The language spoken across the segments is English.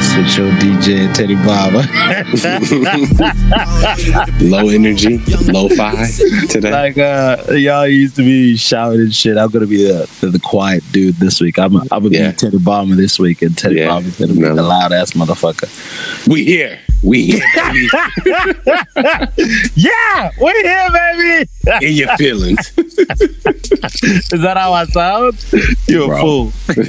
Podcast with your DJ Teddy Baba. Low energy, lo-fi today. Like y'all used to be shouting and shit. I'm gonna be the quiet dude this week. I'm gonna be Teddy Baba this week, and Teddy Baba's gonna be the loud ass motherfucker. We here, baby. Yeah, we here, baby. In your feelings. Is that how I sound? You're a fool.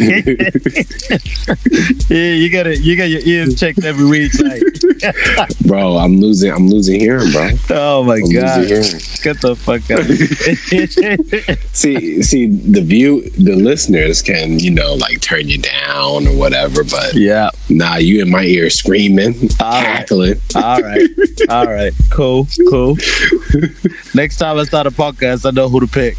Yeah, you got your ears checked every week, like. Bro, I'm losing hearing, bro. Oh my God. Get the fuck out. see the listeners can, like turn you down or whatever, but nah, you in my ear screaming, cackling. All right. Cool. Next time I start a podcast, I know who to pick.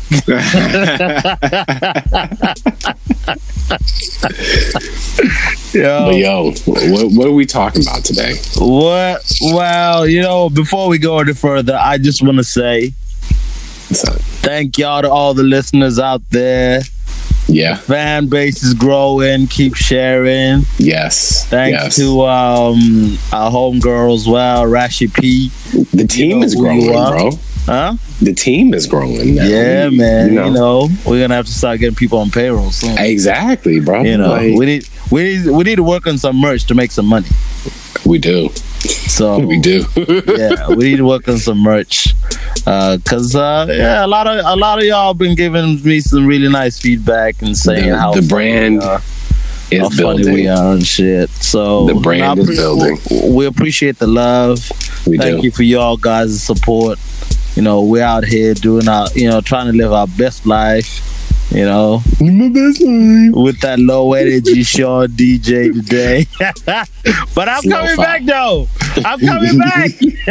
But what are we talking about today? What? Well, before we go any further, I just want to say thank y'all to all the listeners out there. Yeah. Fan base is growing. Keep sharing. Yes. Thanks to our homegirl as well, Rashi P. The team is growing, bro. Huh? The team is growing now. Yeah, man. We're gonna have to start getting people on payroll soon. Exactly, bro. We need to work on some merch to make some money. We do. So we do. Yeah, we need to work on some merch. Cause a lot of y'all been giving me some really nice feedback and saying how the brand is building. We are and shit. So the brand is building. We appreciate the love. Thank you for y'all guys' support. We're out here doing our, trying to live our best life. My best life. With that low energy Shaw DJ today. But I'm coming back though. I'm coming back.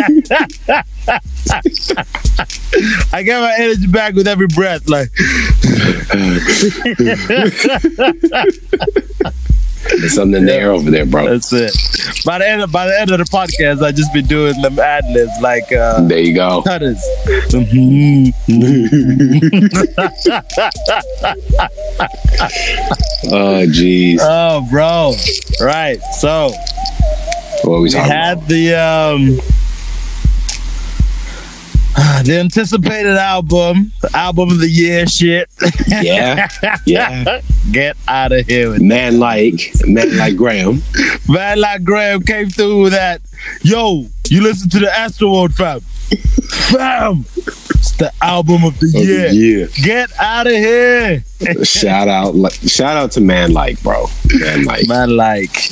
I get my energy back with every breath. Like there's something in the air over there, bro. That's it. By the end of the podcast, I just be doing them ad libs like there you go. Cutters. Oh jeez. Oh bro. Right. So what are we talking had about? The anticipated album of the year shit. Yeah. Get out of here with Man like Graham. Man like Graham came through with that. Yo, you listen to the Astroworld, fam. It's the album of the year. Get out of here. Shout out to Man Like, bro. Man Like.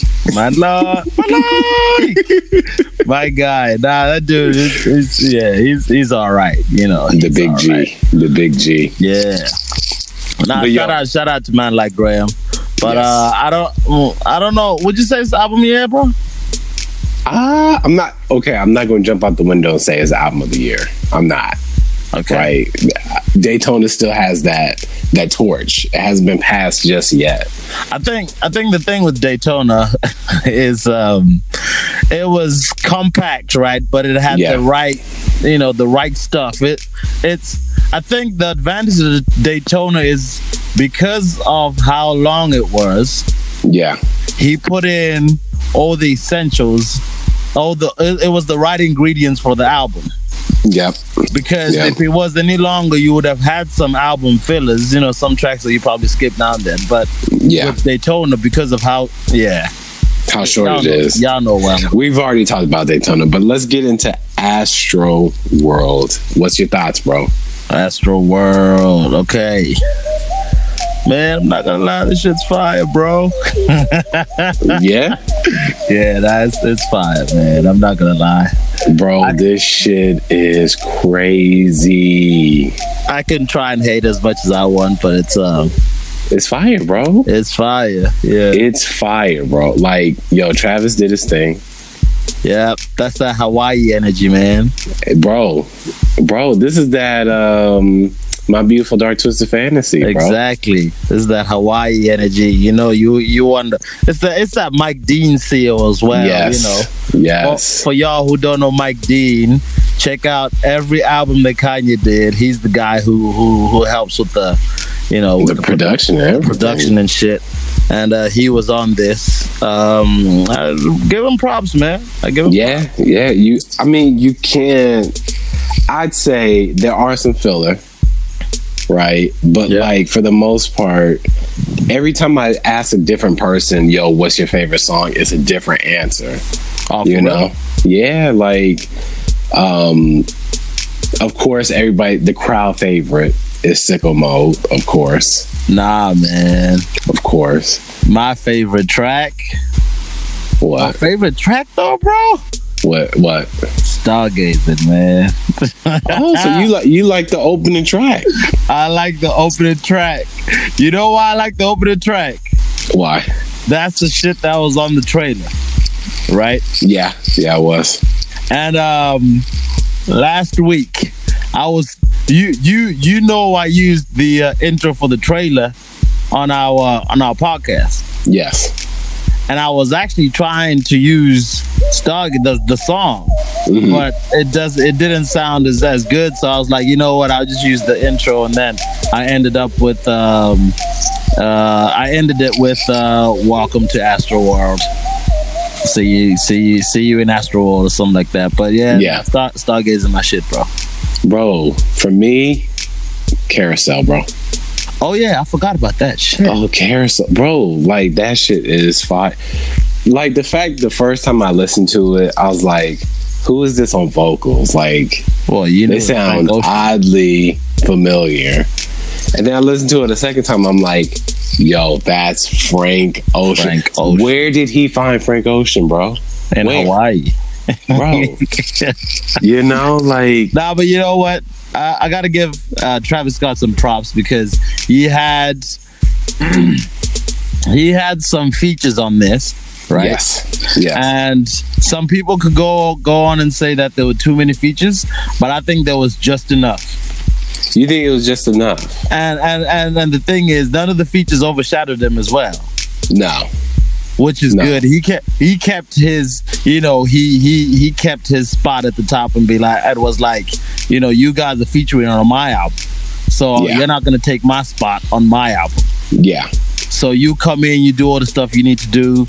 My guy. Nah, that dude he's all right. The big G. Yeah. Nah, shout out to Man Like Graham. But I don't know. Would you say it's the album of the year, bro? I'm not going to jump out the window and say it's the album of the year. I'm not. Okay. Right. Daytona still has that torch. It hasn't been passed just yet. I think the thing with Daytona is it was compact, right? But it had the right stuff. I think the advantage of Daytona is because of how long it was. Yeah. He put in all the essentials. It was the right ingredients for the album. Yep. Because if it was any longer, you would have had some album fillers, some tracks that you probably skip now and then. But with Daytona, because of how short it is. Y'all know well. We've already talked about Daytona, but let's get into Astro World. What's your thoughts, bro? Astro World, okay. Man, I'm not gonna lie, this shit's fire, bro. Yeah? Yeah, it's fire, man. I'm not gonna lie. Bro, this shit is crazy. I can try and hate as much as I want, but it's fire, bro. It's fire. Yeah. It's fire, bro. Like, Travis did his thing. Yeah, that's that Hawaii energy, man. Bro, this is that My Beautiful Dark Twisted Fantasy, bro. Exactly. This is that Hawaii energy. You wonder. It's that Mike Dean seal as well. Yes. Yes. For y'all who don't know Mike Dean, check out every album that Kanye did. He's the guy who helps with the, the production and production and shit. And he was on this. I give him props, man. I give him props. You can't. I'd say there are some filler, right? But like for the most part, every time I ask a different person, "Yo, what's your favorite song?" it's a different answer. You know? Yeah, like, of course, everybody, the crowd favorite is Sicko Mode, of course. Nah, man. Of course. My favorite track. What? My favorite track, though, bro? What? Stargazing, man. Oh, so you like the opening track? I like the opening track. You know why I like the opening track? Why? That's the shit that was on the trailer, right? Yeah, it was. And last week, I was you know I used the intro for the trailer on our podcast. Yes. And I was actually trying to use the song, but it didn't sound as good. So I was like, you know what? I'll just use the intro, and then I ended up with I ended it with "Welcome to Astroworld." See you in Astroworld or something like that. But yeah. Stargazing my shit, bro. Bro, for me, Carousel, bro. Oh yeah, I forgot about that shit. Oh, Carousel, bro, like that shit is fire. Like the first time I listened to it, I was like, who is this on vocals? Like, well, they sound oddly familiar. And then I listened to it a second time, I'm like, yo, that's Frank Ocean. Where did he find Frank Ocean, bro? In Hawaii. Bro. You know, like, nah, but you know what? I gotta give Travis Scott some props because he had some features on this, right? Yes. And some people could go on and say that there were too many features, but I think there was just enough. You think it was just enough? And the thing is, none of the features overshadowed him as well. No. Which is good. He kept his, he kept his spot at the top and it was like, you guys are featuring on my album, so you're not gonna take my spot on my album. Yeah. So you come in, you do all the stuff you need to do.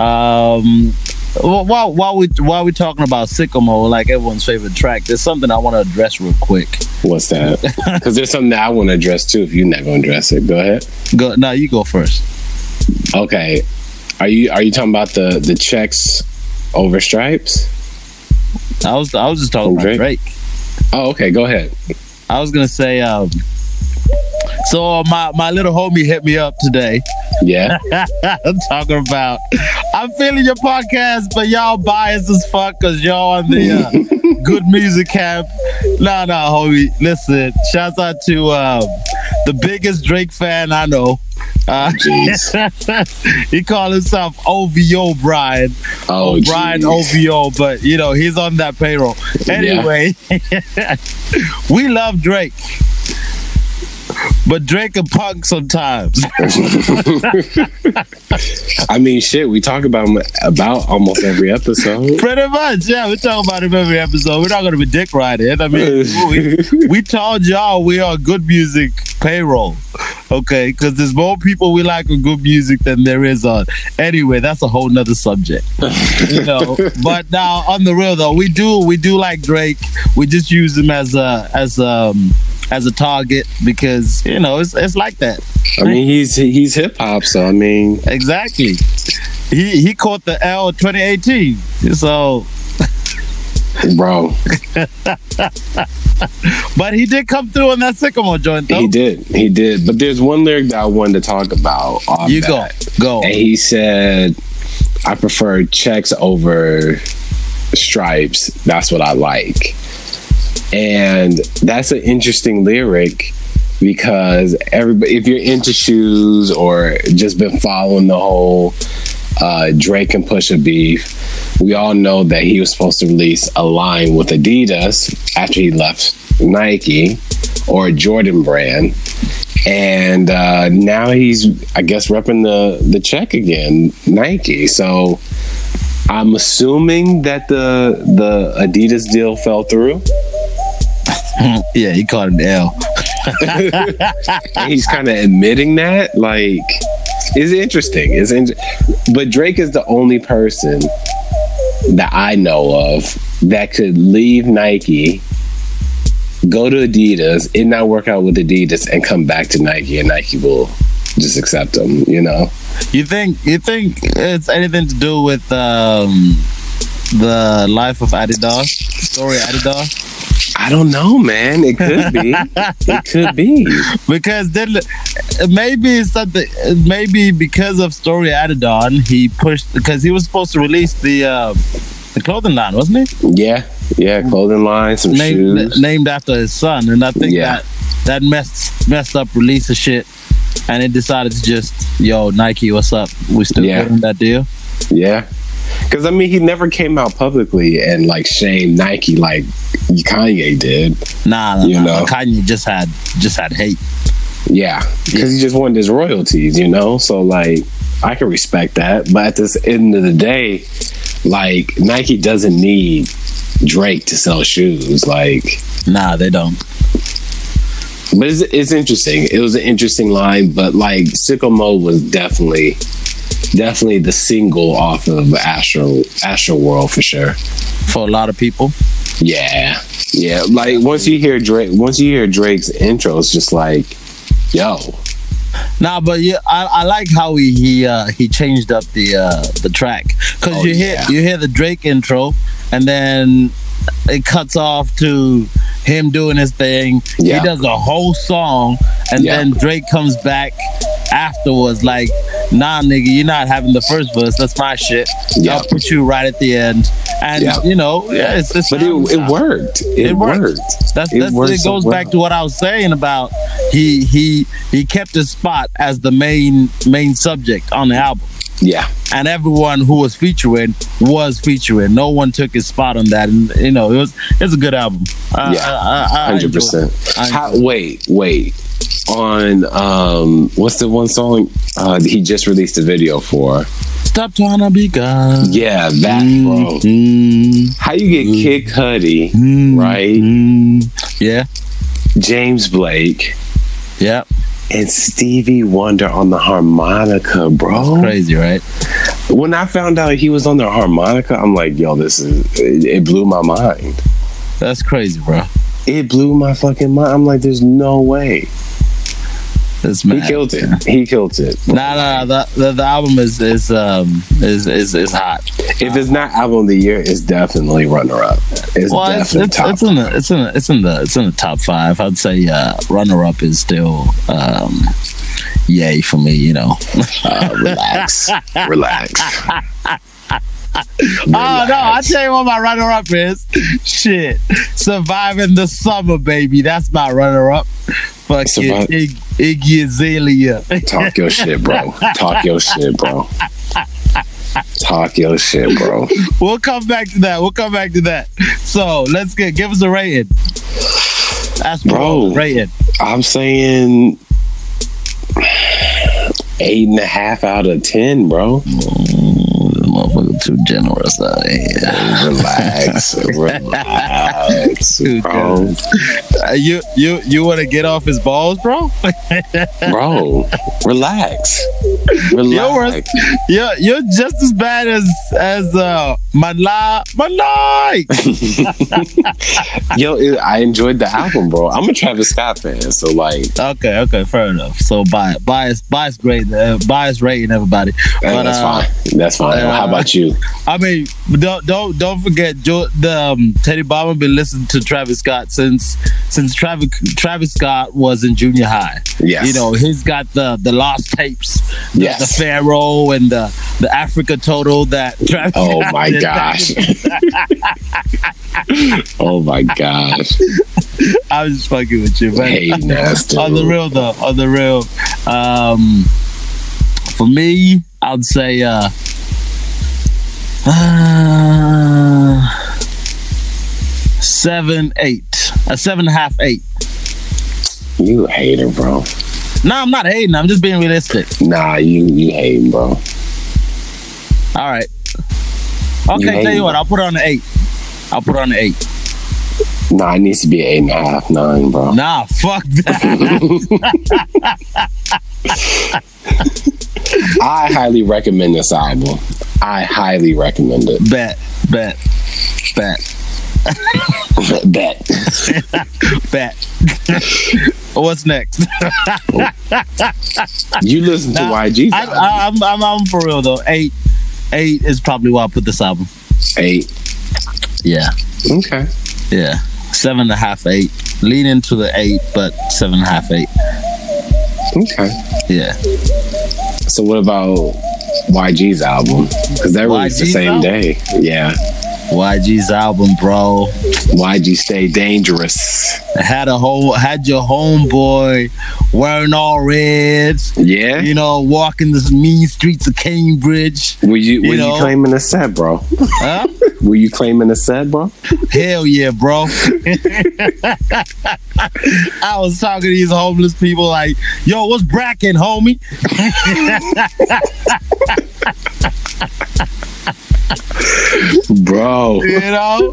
While we talking about Sicko Mode, like everyone's favorite track, there's something I want to address real quick. What's that? Because there's something that I want to address too. If you're not gonna address it, go ahead. No, you go first. Okay. Are you talking about the checks over stripes? I was just talking about Drake. Oh, okay. Go ahead. I was gonna say, so my little homie hit me up today. Yeah. I'm talking about, I'm feeling your podcast, but y'all biased as fuck because y'all on the good music camp. Nah, homie. Listen, shouts out to the biggest Drake fan I know. He called himself OVO Brian. Oh, Brian OVO, but he's on that payroll. Anyway, we love Drake, but Drake a punk sometimes. I mean, shit, we talk about him about almost every episode. Pretty much, yeah. We talk about him every episode. We're not going to be dick riding. I mean, we told y'all we are good music payroll, okay? Because there's more people we like on good music than there is on. Anyway, that's a whole nother subject, But now, on the real though, we do like Drake. We just use him as a target because it's like that. I mean, he's hip hop, so I mean, exactly. He caught the L 2018, so bro. But he did come through on that Sicko Mode joint, though. He did. But there's one lyric that I wanted to talk about. You go. And he said, "I prefer checks over stripes. That's what I like." And that's an interesting lyric because everybody, if you're into shoes or just been following the whole Drake and Pusha beef, we all know that he was supposed to release a line with Adidas after he left Nike or a Jordan brand. And now he's, I guess, repping the check again, Nike. So I'm assuming that the Adidas deal fell through. Yeah, he called it an L. He's kind of admitting that, like, It's interesting. But Drake is the only person that I know of that could leave Nike, go to Adidas, it not work out with Adidas, and come back to Nike, and Nike will just accept him. You know? You think it's anything to do with the life of Adidas, story of Adidas? I don't know, man. It could be. It could be because then maybe something. Maybe because of story Adidas, he pushed because he was supposed to release the clothing line, wasn't he? Yeah, clothing line, some shoes named after his son, and I think that messed up release of shit, and it decided to just Nike, what's up? We still getting that deal? Yeah. Because I mean, he never came out publicly and like shamed Nike like Kanye did. Nah. Kanye just had hate. Yeah, because he just wanted his royalties, So like, I can respect that, but at the end of the day, like Nike doesn't need Drake to sell shoes. Like, nah, they don't. But it's interesting. It was an interesting line, but like Sicko Mode was definitely the single off of Astro World for sure. For a lot of people. Yeah. Like once you hear Drake's intro, it's just like, yo. Nah, but yeah, I like how he changed up the track because you hear the Drake intro and then it cuts off to him doing his thing. He does a whole song and then Drake comes back afterwards like, nah nigga, you're not having the first verse, that's my shit. I'll put you right at the end. And but it worked. It worked. It goes back to what I was saying about he kept his spot as the main subject on the album. Yeah. And everyone who was featuring. No one took his spot on that, and it's a good album. 100%. Wait. On what's the one song he just released a video for? Stop Trying to Be God. Yeah, that bro. How you get Kid Cudi, right? Yeah. James Blake. Yep. And Stevie Wonder on the harmonica, bro. That's crazy, right? When I found out he was on the harmonica, I'm like, yo, it blew my mind. That's crazy, bro. It blew my fucking mind. I'm like, there's no way. It's mad. He killed it. Nah. The album is hot. If it's not album of the year, it's definitely runner up. It's in the top 5. I'd say runner up is still yay for me. Relax. Oh no! I'll tell you what my runner-up is. Shit, Surviving the Summer, baby. That's my runner-up. Fucking Iggy Azalea. Talk your shit, bro. We'll come back to that. So let's give us a rating. That's bro. Rating. I'm saying 8.5 out of 10, bro. Motherfucker too generous out here. Relax, bro. You want to get off his balls, bro? Bro, relax. You're just as bad as my life. Yo, I enjoyed the album, bro. I'm a Travis Scott fan, so like. Okay, fair enough. So bias great. Bias rating everybody. But, that's fine. How about you? I mean, don't forget, Teddy Bama been listening to Travis Scott since Travis Scott was in junior high. Yes. He's got the lost tapes, the Pharaoh and the Africa Total that Travis Oh my gosh. Oh my gosh. I was just fucking with you, man. Hey, nasty. On the real though. For me, I'd say 7, 8. A 7.5, 8. You hater, bro. No, I'm not hating. I'm just being realistic. Nah, you hating, bro. All right. Okay, tell you what. I'll put it on the 8. Nah, it needs to be 8.5, 9, bro. Nah, fuck that. I highly recommend this album. I highly recommend it. Bet. Bet. What's next? You listen to YG's album. I'm for real though. 8 is probably why I put this album. 8. Yeah. Okay. Yeah. 7.5, 8. Lean into the 8, but 7.5, 8. Okay. Yeah. So what about YG's album? Because that released the same day. Yeah. YG's album, bro. YG Stay Dangerous. Had your homeboy wearing all reds. Yeah. You know, walking the mean streets of Cambridge. Were you claiming a set, bro? Huh? Were you claiming a set, bro? Hell yeah, bro. I was talking to these homeless people like, yo, what's bracking, homie? Bro. You know?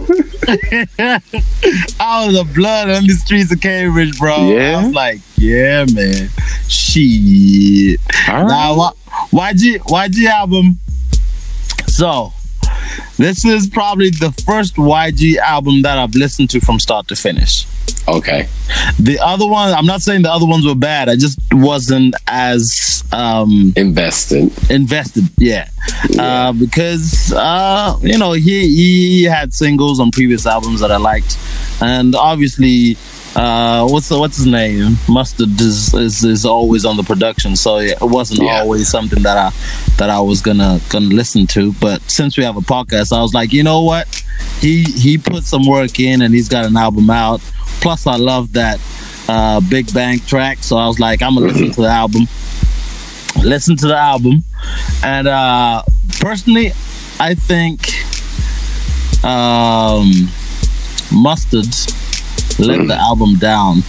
I was a blood on the streets of Cambridge, bro. Yeah? I was like, yeah, man. Shit. All right. Now, YG album. So, this is probably the first YG album that I've listened to from start to finish. Okay. The other one, I'm not saying the other ones were bad. I just wasn't as invested. Yeah. Because you know, he had singles on previous albums that I liked, and obviously what's his name? Mustard is always on the production, so it wasn't always something that I was gonna listen to. But since we have a podcast, I was like, you know what? He put some work in, and he's got an album out. Plus, I love that Big Bang track, so I was like, I'm gonna listen to the album. And personally, I think Mustard let the album down.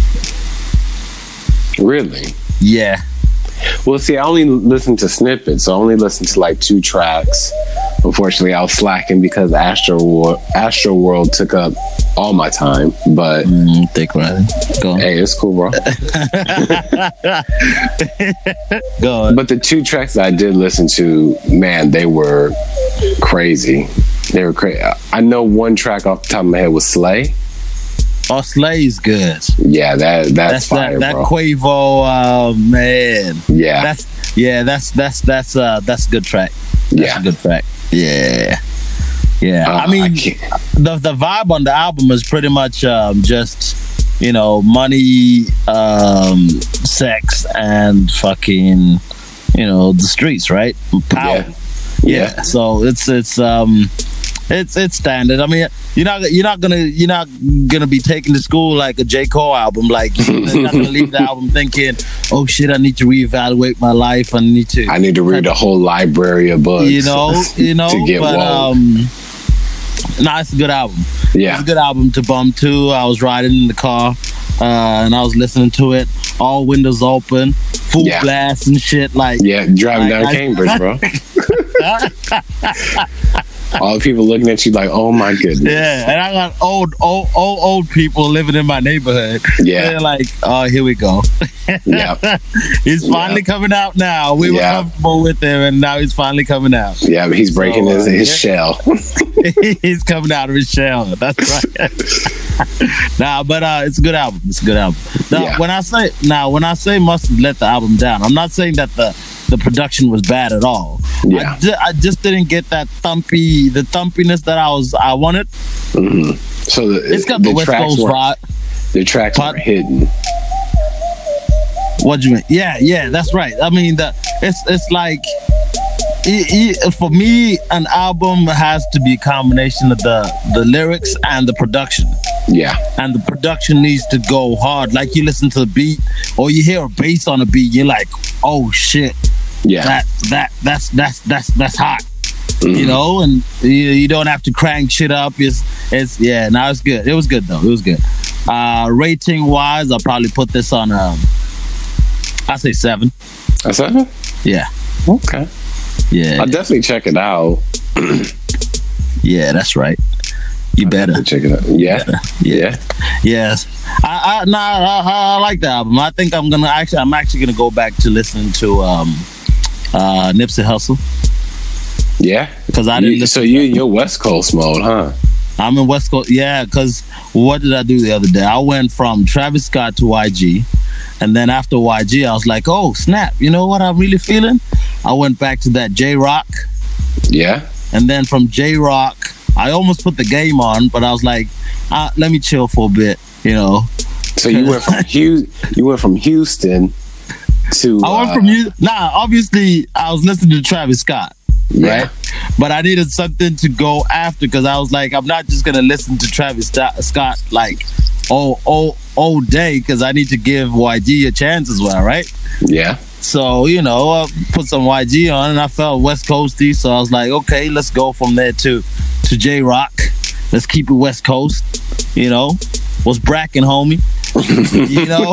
Really? Yeah. Well, see, I only listened to snippets, so I only listened to like 2 tracks. Unfortunately, I was slacking because Astro World took up all my time. But thick right. Go on. Hey, it's cool, bro. Go on. But the 2 tracks that I did listen to, man, they were crazy. They were crazy. I know one track off the top of my head was Slay. Oh, Slay's good. Yeah, that's fire, that bro. Quavo, man. Yeah. That's a good track. That's a good track. Yeah. I mean, the vibe on the album is pretty much just, you know, money, sex, and fucking, you know, the streets, right? Power. Yeah. So it's standard. I mean, you're not gonna be taken to school like a J. Cole album. Like, you're not gonna leave the album thinking, oh shit, I need to reevaluate my life. I need to read a whole library of books. You know. To get but it's a good album. Yeah, it's a good album to bump to. I was riding in the car and I was listening to it, all windows open, full blast and shit. Like, driving down Cambridge, bro. All the people looking at you like, oh my goodness. Yeah, and I got old people living in my neighborhood. Yeah. They're like, oh, here we go. Yeah. He's finally coming out now. We were comfortable with him, and now he's finally coming out. Yeah, but he's breaking his shell. He's coming out of his shell. That's right. But it's a good album. Now, when I say Mustard let the album down, I'm not saying that the production was bad at all. Yeah. I just didn't get that thumpiness that I wanted. Mm-hmm. So it's got the West Coast vibe. The tracks were hidden. What do you mean? Yeah, that's right. I mean, it's like for me, an album has to be a combination of the lyrics and the production. Yeah. And the production needs to go hard. Like, you listen to the beat or you hear a bass on a beat, you're like, oh shit. Yeah. That's hot. Mm-hmm. You know, and you don't have to crank shit up. It's good. It was good though. It was good. Rating wise, I'll probably put this on I say 7. A 7? Yeah. Okay. Yeah. I'll definitely check it out. Yeah, that's right. You better check it out. Yeah. Yes. I like the album. I think I'm actually gonna go back to listening to Nipsey Hussle. Yeah, because I didn't. So you're West Coast mode, huh? I'm in West Coast. Yeah, because what did I do the other day? I went from Travis Scott to YG, and then after YG, I was like, oh snap! You know what I'm really feeling? I went back to that J Rock. Yeah. And then from J Rock, I almost put The Game on, but I was like, let me chill for a bit, you know. So you went from Houston to. I went from obviously I was listening to Travis Scott, right? But I needed something to go after because I was like, I'm not just gonna listen to Travis Scott like all day because I need to give YG a chance as well, right? Yeah. So, you know, I put some YG on and I felt West Coasty. So I was like, okay, let's go from there to J Rock. Let's keep it West Coast. You know, what's bracking, homie? You know,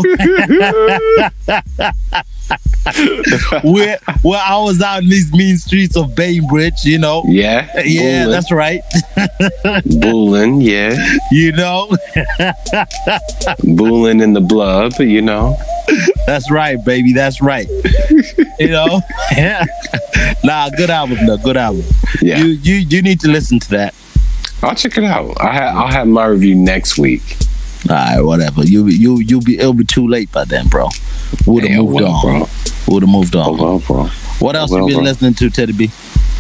where I was out in these mean streets of Bainbridge, you know. Yeah, Bullin'. That's right. Bullin', yeah. You know, Bullin' in the blood, you know. That's right, baby. That's right. You know, nah, good album though. Good album. Yeah, you need to listen to that. I'll check it out. I'll have my review next week. All right, whatever. It'll be too late by then, bro. Would have moved on, bro. Would have moved on. Well, bro. What else you been listening to, Teddy B?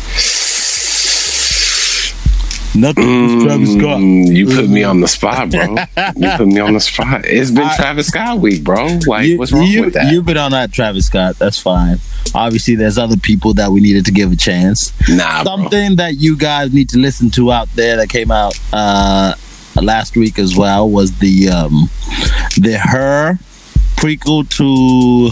Nothing. Travis Scott. You put me on the spot, bro. You put me on the spot. It's been Travis Scott week, bro. Like, what's wrong with that? You've been on that Travis Scott. That's fine. Obviously, there's other people that we needed to give a chance. Something that you guys need to listen to out there that came out last week as well was the Her prequel to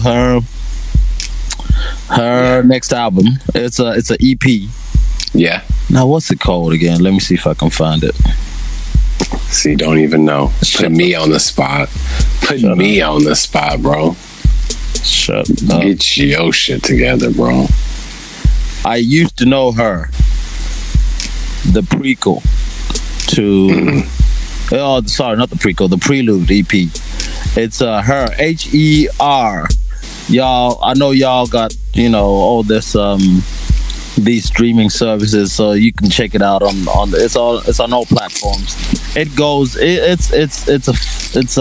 her next album. It's an EP. Yeah. Now what's it called again? Let me see if I can find it. See, don't even know. Put me on the spot. Put me on the spot, bro. Shut up. Get your shit together, bro. I used to know her. The prequel to oh, sorry, not the prequel, the Prelude EP. It's Her, Her. Y'all, I know y'all got, you know, all this these streaming services, so you can check it out on it's on all platforms. It goes it's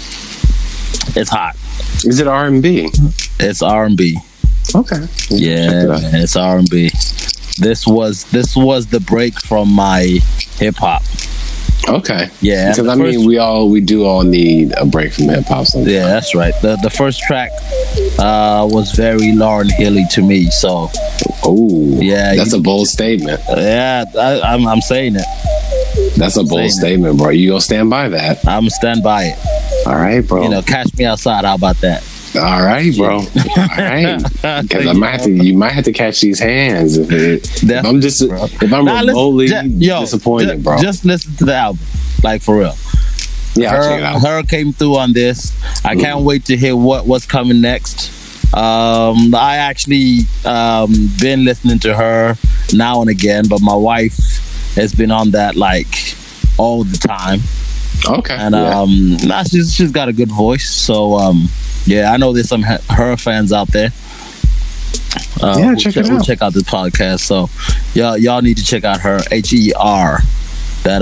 hot. Is it R&B? It's R&B. Okay. Yeah, it's R&B. This was the break from my hip hop. Okay. Yeah. Because I mean, we do all need a break from hip hop sometimes. Yeah, that's right. The first track was very Lauryn Hill-y to me. So. Oh. Yeah. That's a bold statement. Yeah, I'm saying it. That's a bold statement, bro. You gonna stand by that? I'm gonna stand by it. All right, bro. You know, catch me outside. How about that? All right, bro. All right. Because you might have to catch these hands if I'm remotely disappointed, bro. Just listen to the album, like for real. Yeah, I'll check it out. Her came through on this. I can't wait to hear what's coming next. I actually been listening to her now and again, but my wife has been on that like all the time. Okay. And she's got a good voice, so yeah, I know there's some Her fans out there. Check it out. We'll check out the podcast. So y'all need to check out Her, Her. That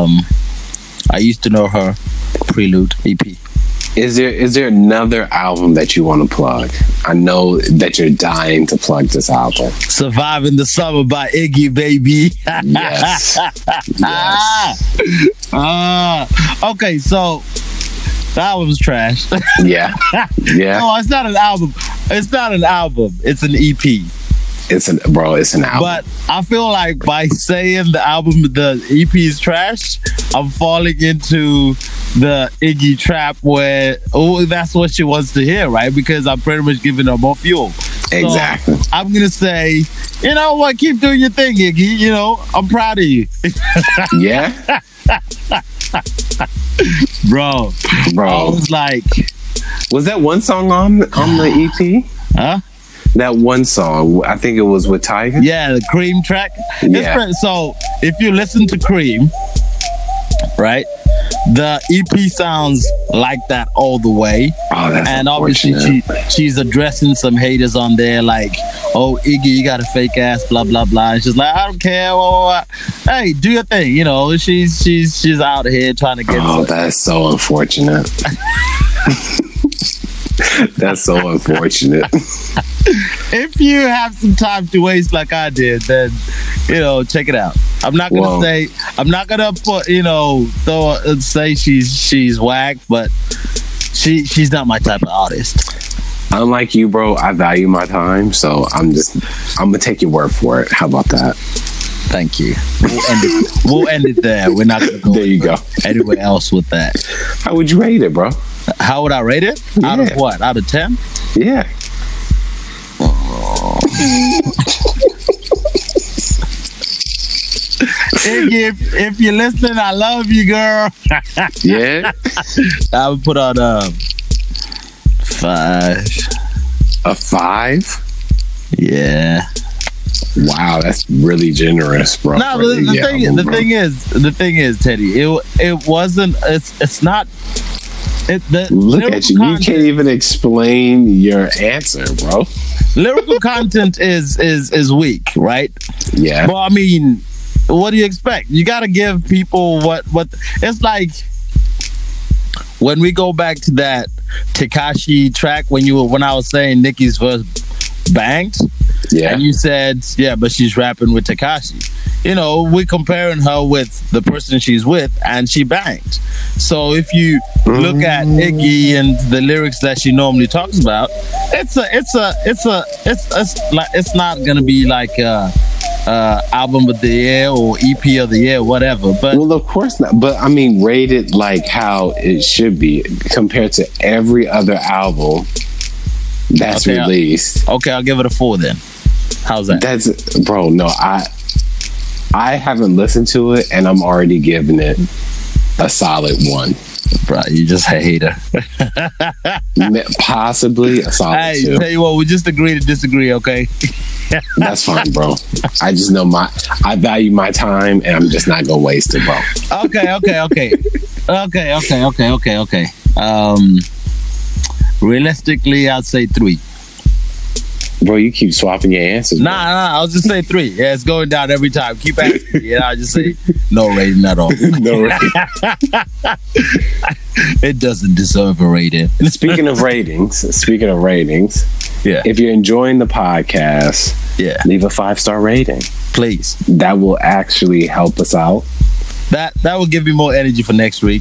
I used to know Her Prelude EP. Is there another album that you want to plug? I know that you're dying to plug this album. Surviving the Summer by Iggy, baby. Yes. Okay, so the album's trash. Yeah. No, it's not an album. It's not an album. It's an EP. It's an album. But I feel like by saying the EP is trash, I'm falling into the Iggy trap where that's what she wants to hear, right? Because I'm pretty much giving her more fuel. Exactly. So I'm gonna say, you know what? Keep doing your thing, Iggy. You know, I'm proud of you. Yeah. Bro. I was like, was that one song on the EP? Huh? That one song, I think it was with Tyga. Yeah, the Cream track. Yeah. So if you listen to Cream, right? the EP sounds like that all the way. Oh, that's and obviously she's addressing some haters on there, like, oh, Iggy, you got a fake ass, blah blah blah. And she's like, I don't care. Hey, do your thing. You know, she's out here trying to get. Oh, that's so unfortunate. That's so unfortunate. If you have some time to waste like I did, then check it out. I'm not gonna put say she's whack, but she's not my type of artist. Unlike you, bro, I value my time, so I'm gonna take your word for it. How about that? Thank you. We'll end it there. We're not gonna go there you go anywhere else with that. How would you rate it, bro? How would I rate it? Yeah. Out of what? Out of 10? Yeah. If you're listening, I love you, girl. Yeah. I would put on 5. A 5? Yeah. Wow, that's really generous, bro. No, the thing is, Teddy, it wasn't. It's not. Look at you! You can't even explain your answer, bro. Lyrical content is weak, right? Yeah. Well, I mean, what do you expect? You got to give people what. It's like when we go back to that Tekashi track when I was saying Nicki's verse banged. Yeah. And you said, yeah, but she's rapping with Tekashi. We're comparing her with the person she's with, and she banged. So if you look at Iggy and the lyrics that she normally talks about, it's not gonna be like album of the year or EP of the year, whatever. But well, of course not. But I mean, rate it like how it should be compared to every other album that's released. I'll give it a 4 then. How's that? That's, bro, no, I haven't listened to it, and I'm already giving it a solid 1. Bro, you just a hater. Possibly a solid 2. Tell you what, we just agree to disagree, okay? That's fine, bro. I just know I value my time, and I'm just not gonna waste it, bro. Okay. Realistically, I'd say 3. Bro, you keep swapping your answers. Nah, I'll just say 3. Yeah, it's going down every time. Keep asking me, and I'll just say no rating at all. No rating. It doesn't deserve a rating. Speaking of ratings, yeah. If you're enjoying the podcast, yeah, leave a 5-star rating, please. That will actually help us out. That will give me more energy for next week.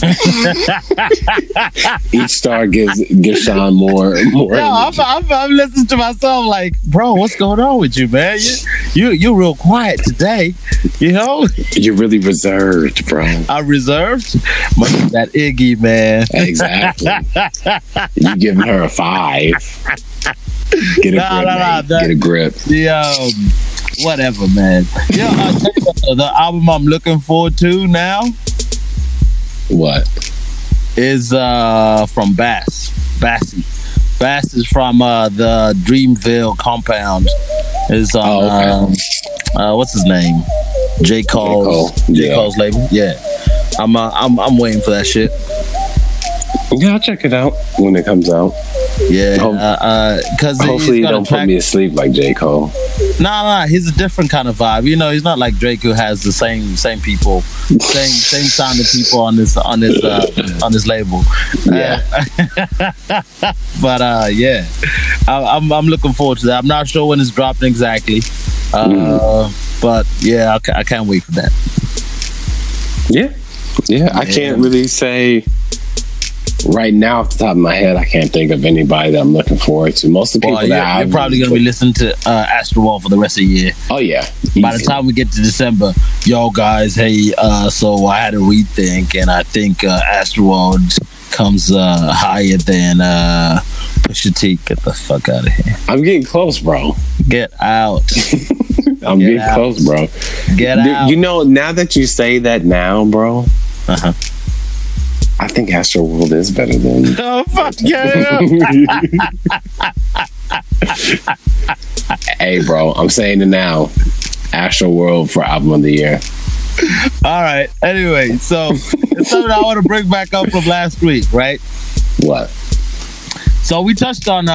Each star gives Sean more. No, I'm listening to myself like, bro, what's going on with you, man? You're real quiet today. You're really reserved, bro. I'm reserved. That Iggy, man. Exactly. You giving her a 5? Get a grip. Whatever, man. I'll tell you what, the album I'm looking forward to now. What? Is from Bass. Bass is from the Dreamville Compound. Is on what's his name? J. Cole's label. Yeah. I'm waiting for that shit. Yeah, I'll check it out when it comes out. Yeah, because hopefully you don't put me to sleep like J. Cole. Nah, he's a different kind of vibe. He's not like Drake, who has the same people, same sound of people on this label. Yeah, but yeah, I'm looking forward to that. I'm not sure when it's dropping exactly, but yeah, I can't wait for that. Yeah, I can't really say. Right now, off the top of my head, I can't think of anybody that I'm looking forward to. Most of the people you're probably going to be listening to Astroworld for the rest of the year. Oh, yeah. Easy. By the time we get to December, yo, guys, hey, so I had a rethink, and I think Astroworld comes higher than Pusha T. Get the fuck out of here. I'm getting close, bro. Get out. I'm getting close, bro. Get out. Now that you say that now, bro, uh-huh. I think Astroworld is better than. Oh, fuck yeah! Hey, bro, I'm saying it now. Astroworld for album of the year. All right. Anyway, so it's something I want to bring back up from last week, right? What? So we touched on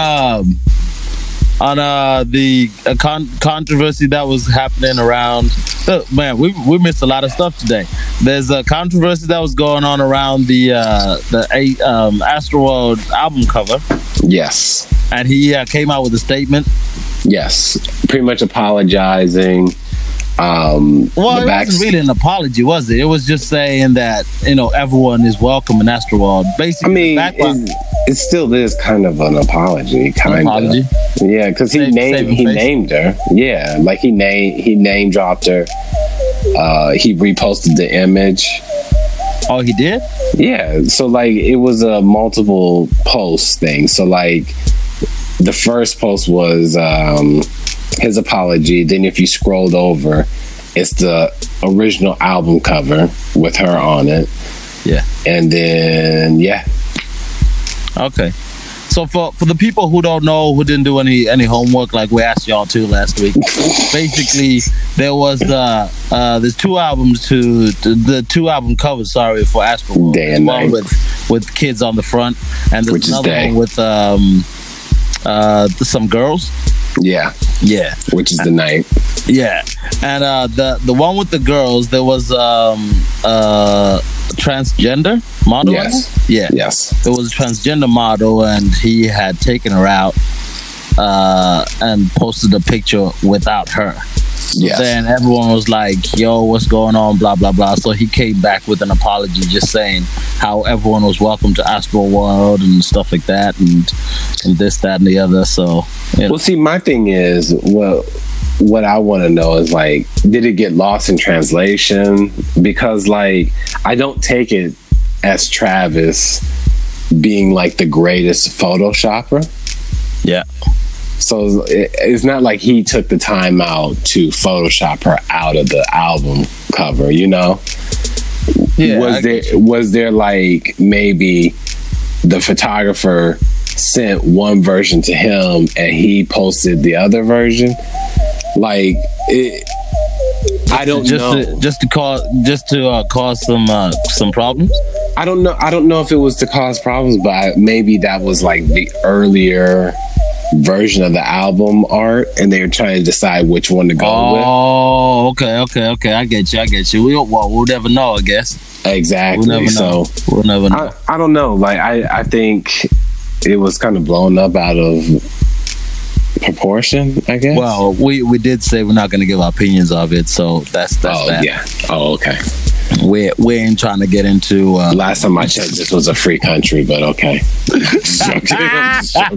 the controversy that was happening around. Man, we missed a lot of stuff today. There's a controversy that was going on around the Astroworld album cover. Yes. And he came out with a statement. Yes, pretty much apologizing. Well, it wasn't really an apology, was it? It was just saying that, everyone is welcome in Astroworld. Basically, I mean, it still is kind of an apology, kind of. Yeah, because he named her. Yeah, like he name dropped her. He reposted the image. Oh, he did? Yeah, so like it was a multiple post thing. So like the first post was his apology. Then if you scrolled over, it's the original album cover with her on it. Yeah. And then okay. So for the people who don't know, who didn't do any homework like we asked y'all to last week, basically there was there's two albums the two album covers for Astroworld. Day and one Night with kids on the front, and there's another one with some girls. Yeah. Which is the night. Yeah, and the one with the girls, there was transgender model. Yes. Yeah. Yes. It was a transgender model, and he had taken her out and posted a picture without her. Yes. Then everyone was like, yo, what's going on, blah blah blah. So he came back with an apology, just saying how everyone was welcome to Astroworld and stuff like that, and this, that, and the other. So well, see, my thing is, what I want to know is, like, did it get lost in translation? Because, like, I don't take it as Travis being like the greatest Photoshopper. Yeah. So it's not like he took the time out to Photoshop her out of the album cover, Yeah. Was there like maybe the photographer sent one version to him and he posted the other version? Like I don't know. Just to cause some problems. I don't know if it was to cause problems, but maybe that was like the earlier version of the album art, and they were trying to decide which one to go with. Oh, okay. I get you. We'll never know, I guess. Exactly. We'll never know. I don't know. Like I think it was kind of blown up out of proportion, I guess. Well, we did say we're not going to give our opinions of it, so that's that. Yeah. Oh, okay. We ain't trying to get into. Last time I checked, this was a free country, but okay. Just joking.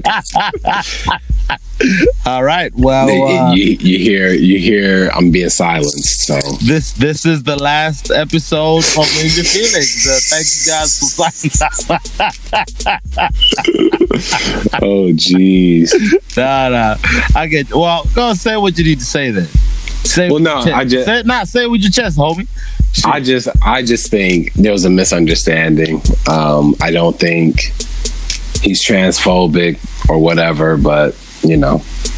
All right. Well, you hear. I'm being silenced. So this is the last episode of In Your Feelings. Thank you guys for signing. Oh, jeez. Nah. I get. Well, go and say what you need to say then. Say it with your chest, homie. Shit. I just think there was a misunderstanding. I don't think he's transphobic or whatever, but yeah.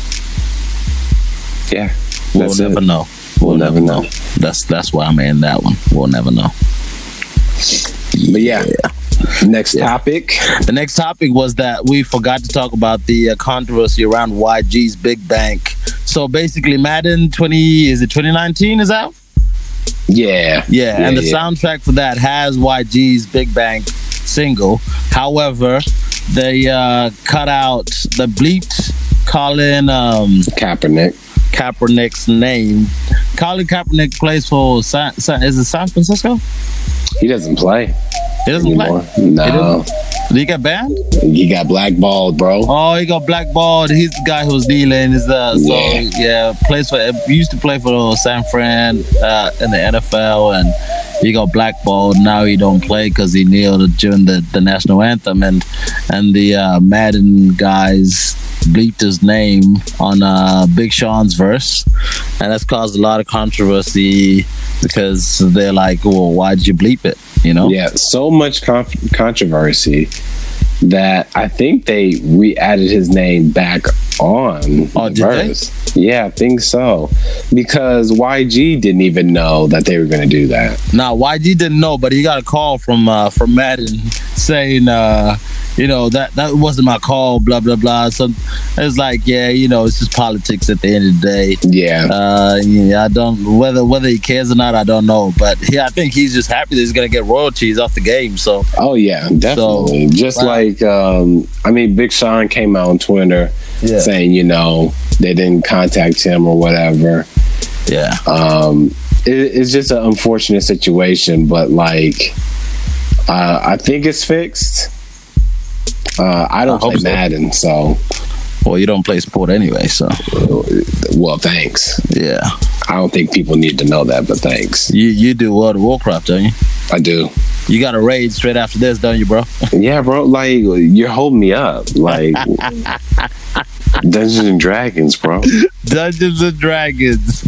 We'll never know. We'll never know. That's why I'm in that one. We'll never know. But yeah. Next topic. The next topic was that we forgot to talk about the controversy around YG's Big Bank. So basically, Madden 2019 is out? Yeah. And the soundtrack for that has YG's Big Bank single. However, they cut out the bleeped Colin Kaepernick's name. Colin Kaepernick plays for is it San Francisco? He doesn't play. He doesn't anymore. play? No. Did he get banned? He got blackballed, bro. Oh, he got blackballed. He's the guy who's kneeling. Used to play for San Fran in the NFL, and he got blackballed. Now he don't play because he kneeled during the national anthem, and the Madden guys bleeped his name on Big Sean's verse, and that's caused a lot of controversy because they're like, well, why'd you bleep it? Yeah, so much controversy that I think they re-added his name back on Verse. Yeah, I think so. Because YG didn't even know that they were going to do that. Nah, YG didn't know, but he got a call from Madden saying, that wasn't my call, blah, blah, blah. So it's like, it's just politics at the end of the day. Yeah. I don't, whether he cares or not, I don't know. But I think he's just happy that he's going to get royalties off the game. So. Oh, yeah, definitely. Big Sean came out on Twitter saying, they didn't contact him or whatever. Yeah. It's just an unfortunate situation, but I think it's fixed. I don't play Madden, so. Well, you don't play sport anyway, so. Well, thanks. Yeah. I don't think people need to know that, but thanks. You do World of Warcraft, don't you? I do. You got a raid straight after this, don't you, bro? Yeah, bro. You're holding me up. Dungeons and Dragons, bro. Dungeons and Dragons.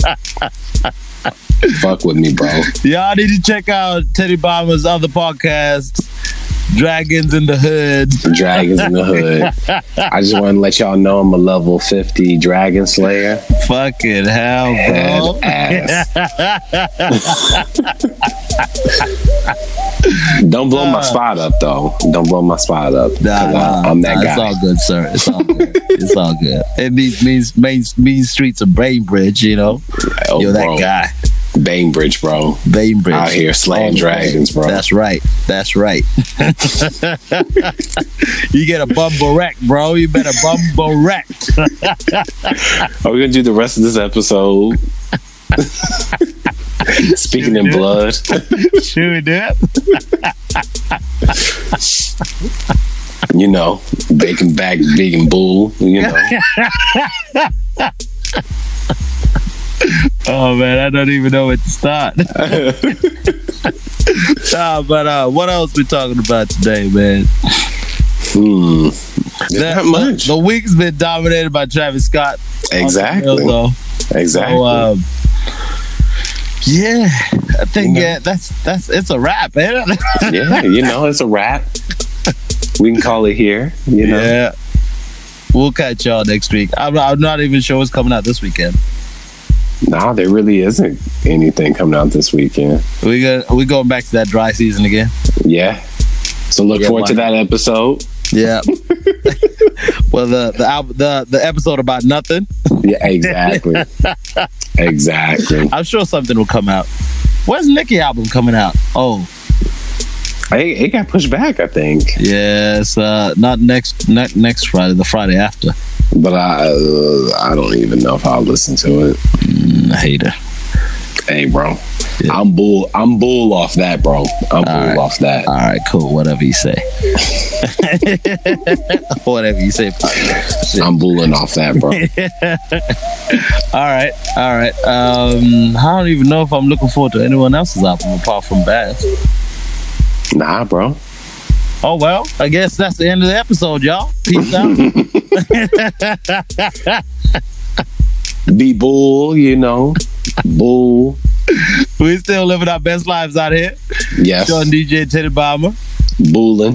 Fuck with me, bro. Y'all need to check out Teddy Bomber's other podcast, Dragons in the Hood. Dragons in the Hood. I just want to let y'all know I'm a level 50 Dragon Slayer. Fucking hell, bro. Don't blow my spot up, though. Don't blow my spot up. I'm that guy. It's all good, sir. It's all good. It's all good. It means streets of Bainbridge, You're that guy. Bainbridge, bro. Bainbridge. Out here slaying dragons, bro. That's right. You get a bumble wreck, bro. You better bumble wreck. Are we going to do the rest of this episode? Speaking in blood. Should we do it? Bacon back, vegan bull, Oh man, I don't even know where to start. But what else we talking about today, man? Not much. The week's been dominated by Travis Scott. Exactly. Exactly. So, I think that's it's a wrap, man. Yeah, it's a wrap. We can call it here. Yeah. We'll catch y'all next week. I'm not even sure what's coming out this weekend. Nah, there really isn't anything coming out this weekend. We going back to that dry season again. Yeah. So look forward to that episode. Yeah. Well, the episode about nothing. Yeah, exactly. Exactly. I'm sure something will come out. When's Nicki album coming out? Oh, it got pushed back, I think. Yeah, it's not next Friday, the Friday after. But I don't even know if I'll listen to it. Hater. Hey, bro. Yeah. I'm bull off that, bro. I'm bull off that. All right, cool. Whatever you say. Whatever you say. I'm bulling off that, bro. All right. I don't even know if I'm looking forward to anyone else's album apart from Baz. Nah, bro. Oh, well, I guess that's the end of the episode, y'all. Peace out. Be bull, bull. We still living our best lives out here. Yes. Sean DJ Teddy Bomber. Bullin'.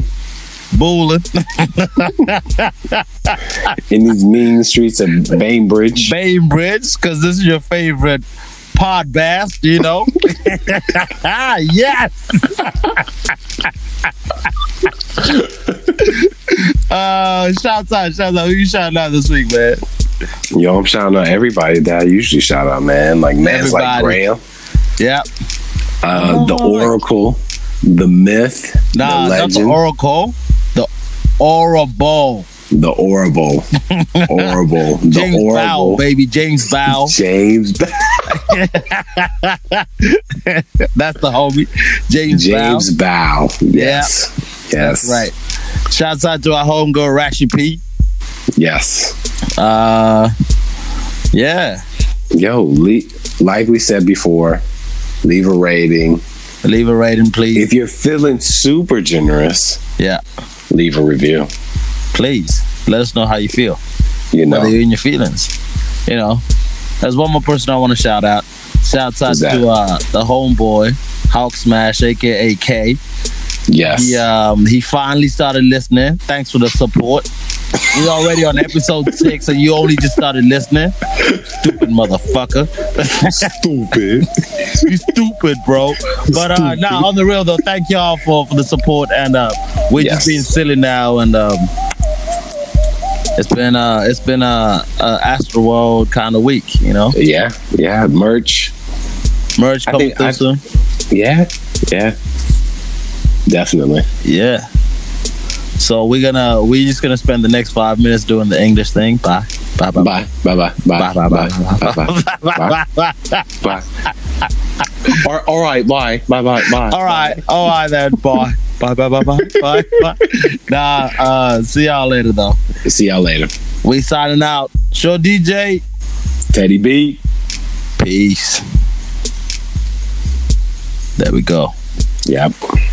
In these mean streets of Bainbridge. Because this is your favorite podcast, Yes. Shouts out. Who you shouting out this week, man? Yo, I'm shouting out everybody that I usually shout out, man. Like man's like Graham. Yep. The Oracle, the Myth, the Legend. Not the Oracle. The Orable. The Orable. Orable. The James Orable. Bow, baby. James Bow. James Bow. That's the homie. James Bow. Yes. Yeah. Yes. That's right. Shouts out to our homegirl, Rashi P. Yes. Yeah. Yo, like we said before, leave a rating. Leave a rating, please. If you're feeling super generous, leave a review. Please. Let us know how you feel. Whether you're in your feelings. There's one more person I want to shout out. Shouts out to the homeboy, Hawk Smash, aka K. Yes. He finally started listening. Thanks for the support. We already on episode 6, and you only just started listening. Stupid motherfucker. Stupid. You stupid, bro. But nah, on the real though, thank y'all for the support, and we're just being silly now, and it's been a Astroworld kind of week, you know. Yeah. Merch coming through soon. Yeah, definitely. Yeah. So we're just gonna spend the next 5 minutes doing the English thing. Bye. Bye. All right. Bye. All right then. Bye. Nah. See y'all later though. See y'all later. We signing out. Show DJ Teddy B. Peace. There we go. Yep.